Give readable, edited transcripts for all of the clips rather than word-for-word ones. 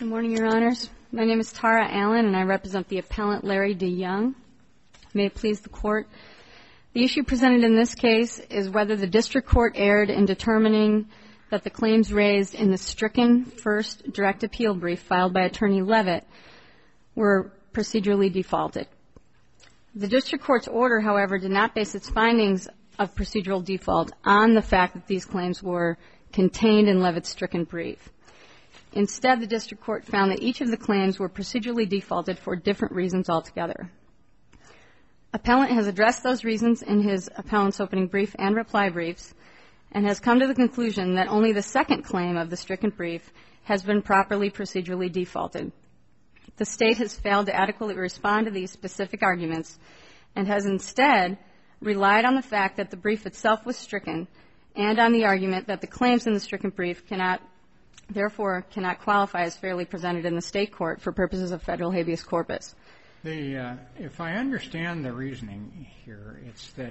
Good morning, Your Honors. My name is Tara Allen, and I represent the appellant Larry DeYoung. May it please the Court. The issue presented in this case is whether the district court erred in determining that the claims raised in the stricken first direct appeal brief filed by Attorney Levitt were procedurally defaulted. The district court's order, however, did not base its findings of procedural default on the fact that these claims were contained in Levitt's stricken brief. Instead, the district court found that each of the claims were procedurally defaulted for different reasons altogether. Appellant has addressed those reasons in his appellant's opening brief and reply briefs and has come to the conclusion that only the second claim of the stricken brief has been properly procedurally defaulted. The State has failed to adequately respond to these specific arguments and has instead relied on the fact that the brief itself was stricken and on the argument that the claims in the stricken brief therefore cannot qualify as fairly presented in the State court for purposes of federal habeas corpus. If I understand the reasoning here, it's that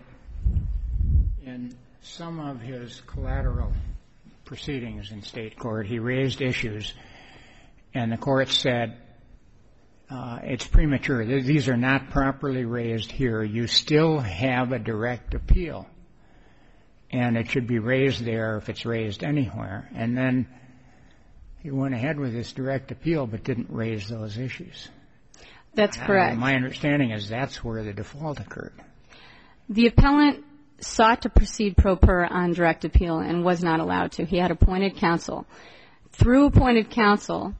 in some of his collateral proceedings in State court, he raised issues, and the court said, it's premature. These are not properly raised here. You still have a direct appeal, and it should be raised there if it's raised anywhere. And then he went ahead with his direct appeal but didn't raise those issues. That's correct. My understanding is that's where the default occurred. The appellant sought to proceed pro per on direct appeal and was not allowed to. He had appointed counsel. Through appointed counsel,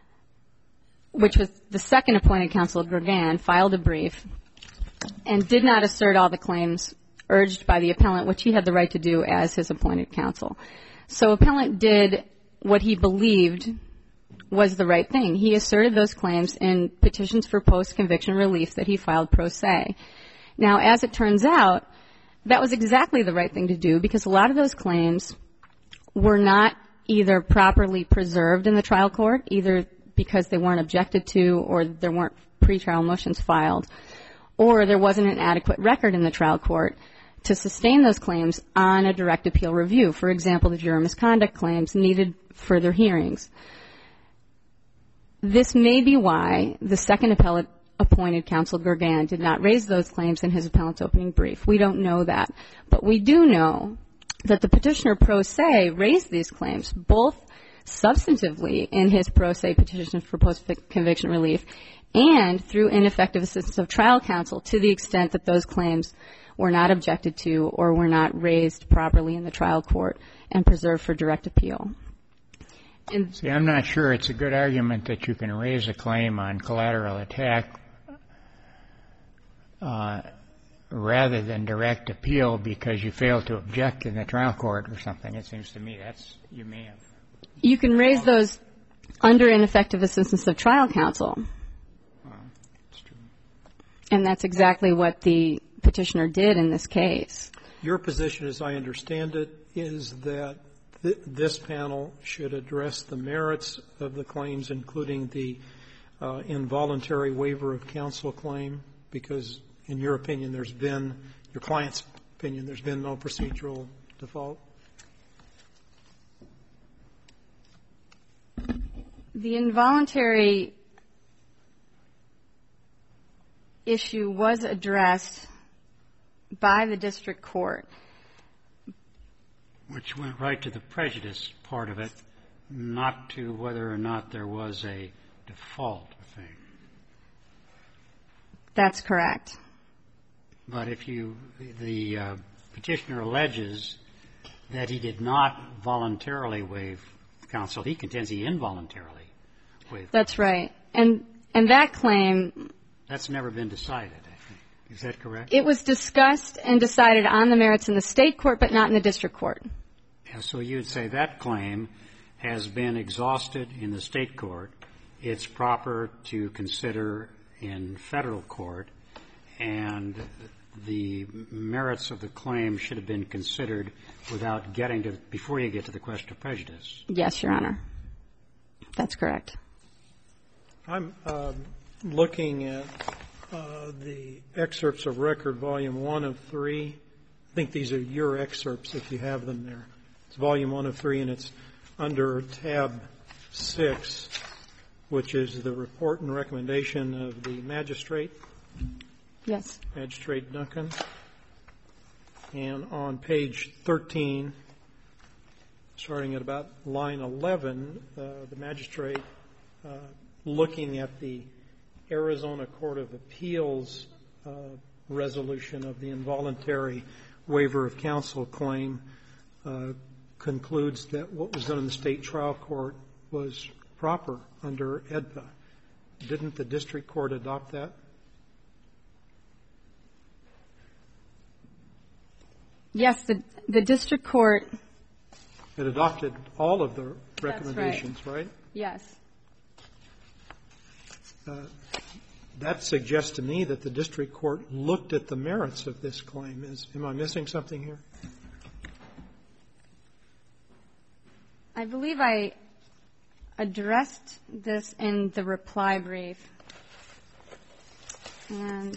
which was the second appointed counsel, Gergan, filed a brief and did not assert all the claims urged by the appellant, which he had the right to do as his appointed counsel. So appellant did what he believed was the right thing. He asserted those claims in petitions for post-conviction relief that he filed pro se. Now, as it turns out, that was exactly the right thing to do because a lot of those claims were not either properly preserved in the trial court, either because they weren't objected to or there weren't pretrial motions filed, or there wasn't an adequate record in the trial court to sustain those claims on a direct appeal review. For example, the juror misconduct claims needed further hearings. This may be why the second appellate appointed counsel, Gergan, did not raise those claims in his appellant's opening brief. We don't know that. But we do know that the petitioner pro se raised these claims, both substantively in his pro se petition for post-conviction relief and through ineffective assistance of trial counsel to the extent that those claims were not objected to or were not raised properly in the trial court and preserved for direct appeal. See, I'm not sure it's a good argument that you can raise a claim on collateral attack rather than direct appeal because you failed to object in the trial court or something. It seems to me you may have. You can raise those under ineffective assistance of trial counsel. That's true. And that's exactly what the petitioner did in this case. Your position, as I understand it, is that this panel should address the merits of the claims, including the involuntary waiver of counsel claim, because in your opinion, your client's opinion, there's been no procedural default? The involuntary issue was addressed by the district court. Which went right to the prejudice part of it, not to whether or not there was a default, I think. That's correct. But if the petitioner alleges that he did not voluntarily waive counsel, he contends he involuntarily waived. That's right. And that claim. That's never been decided, I think. Is that correct? It was discussed and decided on the merits in the state court, but not in the district court. Yeah, so you would say that claim has been exhausted in the state court. It's proper to consider in federal court, and the merits of the claim should have been considered without getting to, before you get to the question of prejudice. Yes, Your Honor. That's correct. I'm looking at the excerpts of record, volume 1 of 3. I think these are your excerpts if you have them there. It's volume 1 of 3, and it's under tab 6, which is the report and recommendation of the magistrate, Yes. Magistrate Duncan. And on page 13, starting at about line 11, the magistrate, looking at the Arizona Court of Appeals resolution of the involuntary waiver of counsel claim, concludes that what was done in the state trial court was proper under AEDPA. Didn't the district court adopt that? Yes, the district court. It adopted all of the recommendations, That's right? Yes. That suggests to me that the district court looked at the merits of this claim. Am I missing something here? I believe I addressed this in the reply brief. And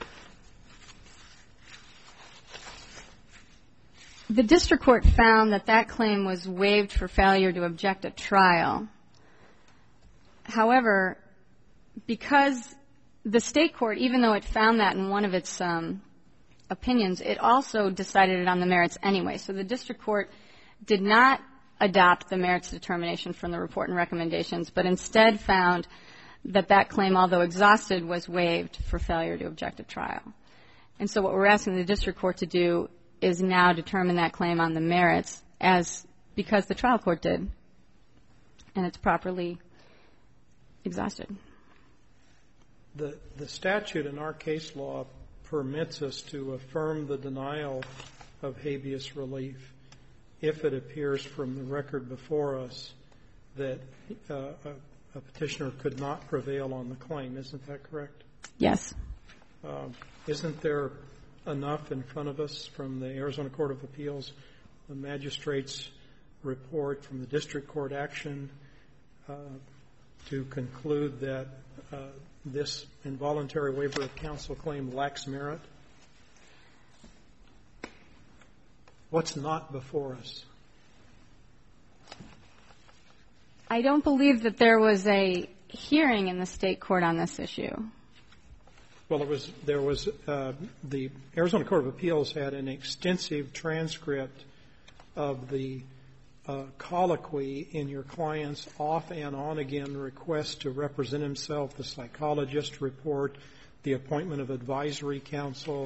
the district court found that that claim was waived for failure to object at trial. However, because the state court, even though it found that in one of its opinions, it also decided it on the merits anyway. So the district court did not adopt the merits determination from the report and recommendations, but instead found that that claim, although exhausted, was waived for failure to object at trial. And so what we're asking the district court to do is now determine that claim on the merits because the trial court did, and it's properly exhausted. The statute in our case law permits us to affirm the denial of habeas relief if it appears from the record before us that a petitioner could not prevail on the claim. Isn't that correct? Yes. Isn't there enough in front of us from the Arizona Court of Appeals, the magistrate's report from the district court action to conclude that this involuntary waiver of counsel claim lacks merit? What's not before us? I don't believe that there was a hearing in the state court on this issue. Well, there was the Arizona Court of Appeals had an extensive transcript of the colloquy in your client's off and on again request to represent himself, the psychologist report, the appointment of advisory counsel.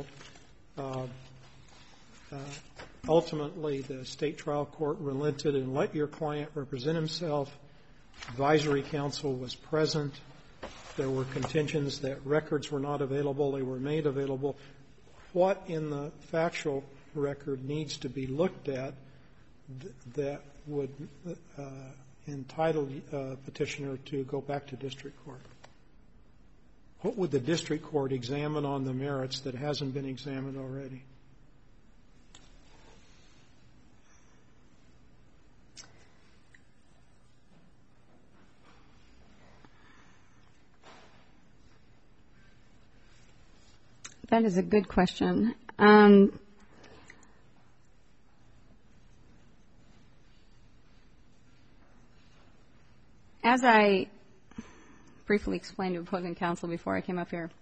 Ultimately, the state trial court relented and let your client represent himself. Advisory counsel was present. There were contentions that records were not available. They were made available. What in the factual record needs to be looked at that would entitle a petitioner to go back to district court? What would the district court examine on the merits that hasn't been examined already? That is a good question. As I briefly explained to opposing counsel before I came up here,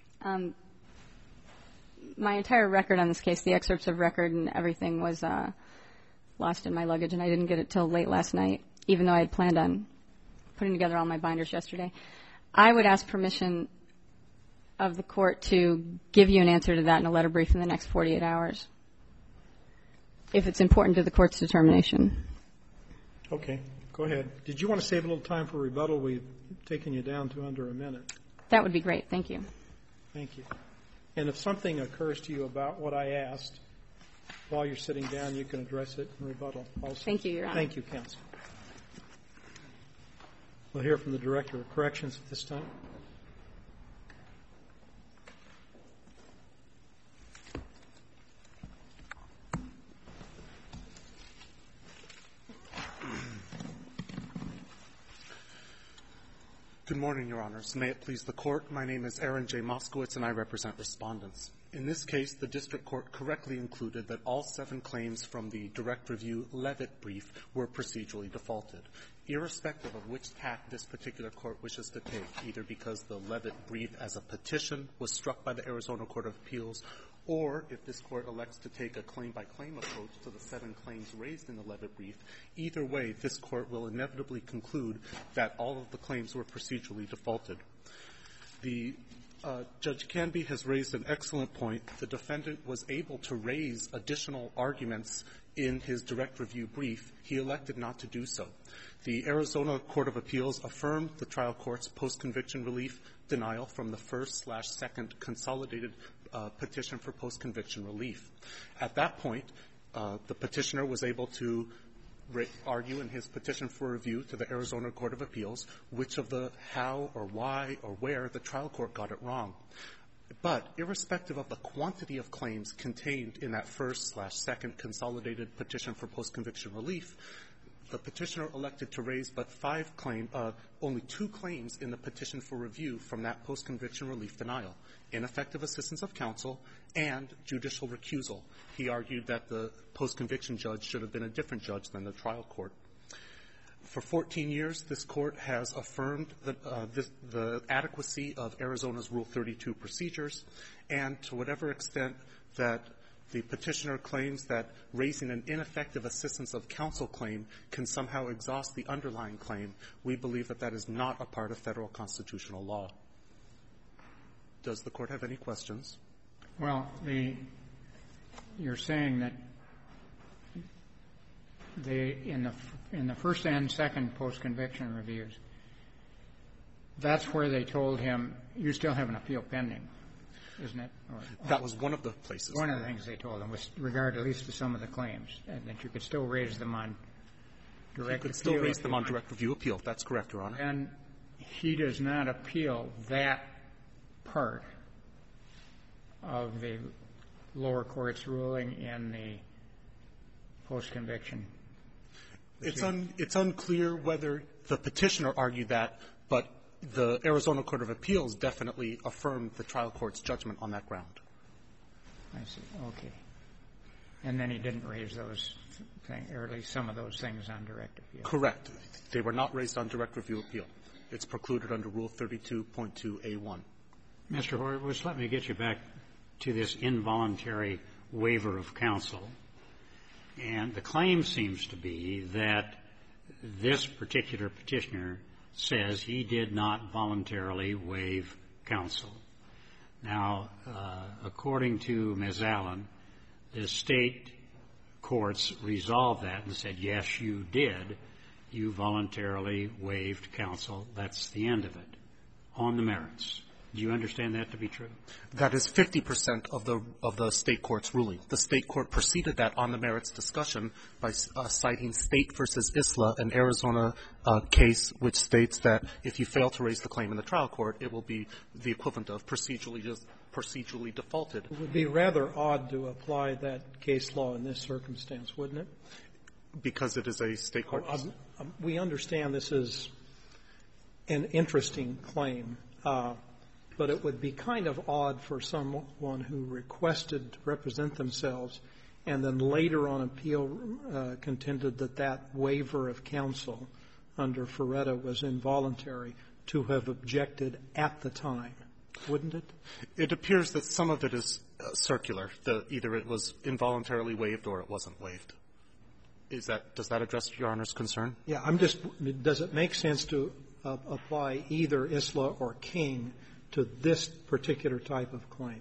my entire record on this case, the excerpts of record and everything, was lost in my luggage, and I didn't get it till late last night, even though I had planned on putting together all my binders yesterday. I would ask permission of the court to give you an answer to that in a letter brief in the next 48 hours, if it's important to the court's determination. Okay. Go ahead. Did you want to save a little time for rebuttal? We've taken you down to under a minute. That would be great. Thank you. Thank you. And if something occurs to you about what I asked while you're sitting down, you can address it in rebuttal also. Thank you, Your Honor. Thank you, counsel. We'll hear from the Director of Corrections at this time. Good morning, Your Honors. May it please the Court. My name is Aaron J. Moskowitz, and I represent respondents. In this case, the district court correctly included that all 7 claims from the direct review Levitt brief were procedurally defaulted, irrespective of which tack this particular court wishes to take, either because the Levitt brief as a petition was struck by the Arizona Court of Appeals, or if this court elects to take a claim-by-claim approach to the 7 claims raised in the Levitt brief. Either way, this court will inevitably conclude that all of the claims were procedurally defaulted. Judge Canby has raised an excellent point. The defendant was able to raise additional arguments in his direct review brief. He elected not to do so. The Arizona Court of Appeals affirmed the trial court's post-conviction relief denial from the first/second consolidated petition for post-conviction relief. At that point, the petitioner was able to argue in his petition for review to the Arizona Court of Appeals which of the how or why or where the trial court got it wrong. But irrespective of the quantity of claims contained in that first/second consolidated petition for post-conviction relief, the petitioner elected to raise but only 2 claims in the petition for review from that post-conviction relief denial: ineffective assistance of counsel and judicial recusal. He argued that the post-conviction judge should have been a different judge than the trial court. For 14 years, this court has affirmed the adequacy of Arizona's Rule 32 procedures, and to whatever extent that the petitioner claims that raising an ineffective assistance of counsel claim can somehow exhaust the underlying claim, we believe that that is not a part of federal constitutional law. Does the court have any questions? Well, you're saying that in the first and second post-conviction reviews, that's where they told him, you still have an appeal pending, isn't it? That was one of the places. One of the things they told him, with regard at least to some of the claims, and that you could still raise them on direct appeal. You could still raise them on direct review appeal. That's correct, Your Honor. And he does not appeal that part of the lower court's ruling in the post-conviction. It's unclear whether the petitioner argued that, but the Arizona Court of Appeals definitely affirmed the trial court's judgment on that ground. I see. Okay. And then he didn't raise those things, or at least some of those things, on direct appeal. Correct. They were not raised on direct review appeal. It's precluded under Rule 32.2a1. Mr. Horwitz, let me get you back to this involuntary waiver of counsel. And the claim seems to be that this particular petitioner says he did not voluntarily waive counsel. Now, according to Ms. Allen, the state courts resolved that and said, yes, you did. You voluntarily waived counsel. That's the end of it, on the merits. Do you understand that to be true? That is 50% of the state court's ruling. The state court preceded that on the merits discussion by citing State v. Isla, an Arizona case which states that if you fail to raise the claim in the trial court, it will be the equivalent of procedurally defaulted. It would be rather odd to apply that case law in this circumstance, wouldn't it? Because it is a state court. We understand this is an interesting claim, but it would be kind of odd for someone who requested to represent themselves and then later on appeal contended that that waiver of counsel under Ferretta was involuntary to have objected at the time, wouldn't it? It appears that some of it is circular. Either it was involuntarily waived or it wasn't waived. Does that address Your Honor's concern? Yeah, does it make sense to apply either Isla or King to this particular type of claim?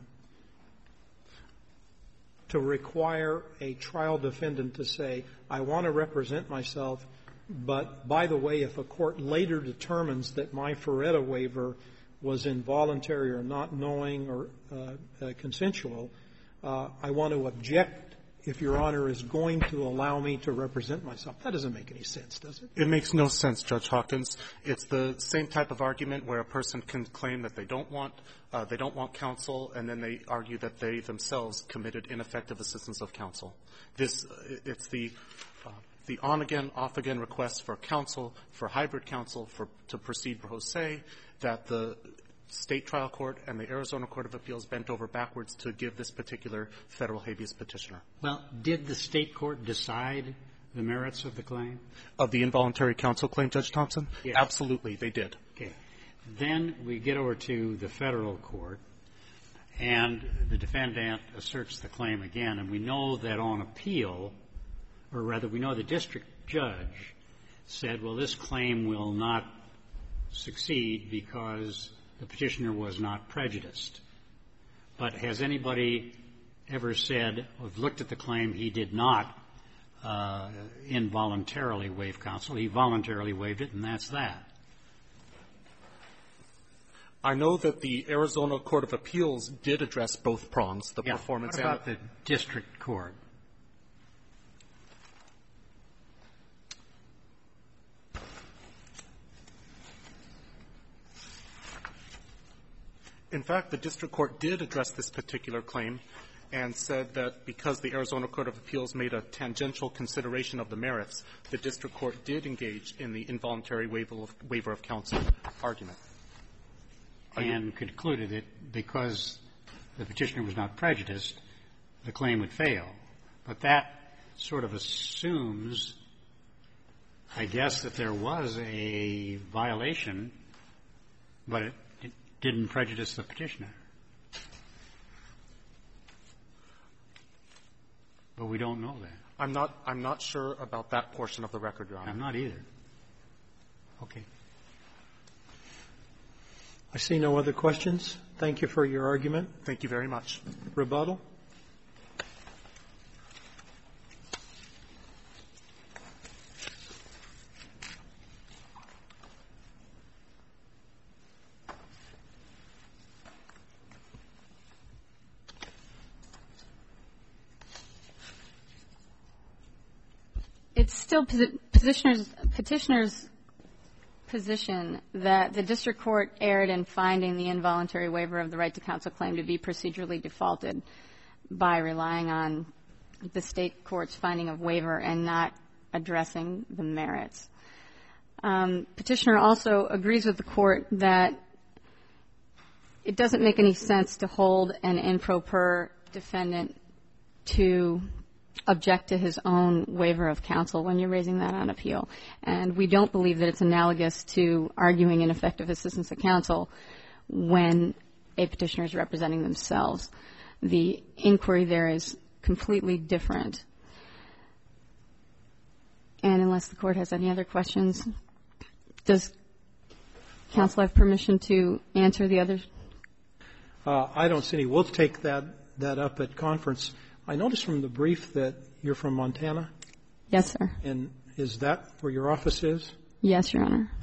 To require a trial defendant to say, I want to represent myself, but by the way, if a court later determines that my Ferretta waiver was involuntary or not knowing or consensual, I want to object if Your Honor is going to allow me to represent myself. That doesn't make any sense, does it? It makes no sense, Judge Hawkins. It's the same type of argument where a person can claim that they don't want counsel, and then they argue that they themselves committed ineffective assistance of counsel. It's the on-again, off-again request for counsel, for hybrid counsel, to proceed pro se, that the State trial court and the Arizona Court of Appeals bent over backwards to give this particular federal habeas petitioner. Well, did the state court decide the merits of the claim? Of the involuntary counsel claim, Judge Thompson? Yes. Absolutely, they did. Okay. Then we get over to the federal court, and the defendant asserts the claim again, and we know that on appeal, or rather we know the district judge said, well, this claim will not succeed because the petitioner was not prejudiced. But has anybody ever said, or looked at the claim, he did not involuntarily waive counsel? He voluntarily waived it, and that's that. I know that the Arizona Court of Appeals did address both prongs, the performance and... What about the district court? In fact, the district court did address this particular claim and said that because the Arizona Court of Appeals made a tangential consideration of the merits, the district court did engage in the involuntary waiver of counsel argument. And concluded that because the petitioner was not prejudiced, the claim would fail. But that sort of assumes, I guess, that there was a violation, but it didn't prejudice the petitioner. But we don't know that. I'm not sure about that portion of the record, Your Honor. I'm not either. Okay. I see no other questions. Thank you for your argument. Thank you very much. Rebuttal. It's still petitioner's position that the district court erred in finding the involuntary waiver of the right to counsel claim to be procedurally defaulted by relying on the state court's finding of waiver and not addressing the merits. Petitioner also agrees with the court that it doesn't make any sense to hold an improper defendant to object to his own waiver of counsel when you're raising that on appeal. And we don't believe that it's analogous to arguing ineffective assistance of counsel when a petitioner is representing themselves. The inquiry there is completely different. And unless the court has any other questions, does counsel have permission to answer the others? I don't see any. We'll take that up at conference. I noticed from the brief that you're from Montana. Yes, sir. And is that where your office is? Yes, Your Honor.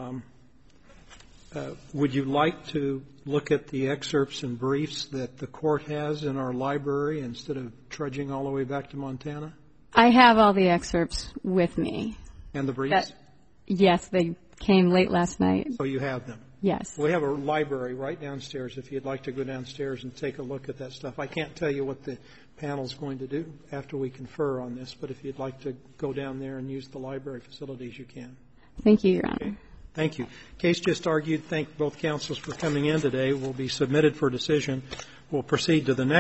Would you like to look at the excerpts and briefs that the court has in our library instead of trudging all the way back to Montana? I have all the excerpts with me. And the briefs? Yes, they came late last night. So you have them? Yes. We have a library right downstairs if you'd like to go downstairs and take a look at that stuff. I can't tell you what the panel's going to do after we confer on this, but if you'd like to go down there and use the library facilities, you can. Thank you, Your Honor. Okay. Thank you. Case just argued. Thank both counsels for coming in today. Will be submitted for decision. We'll proceed to the next.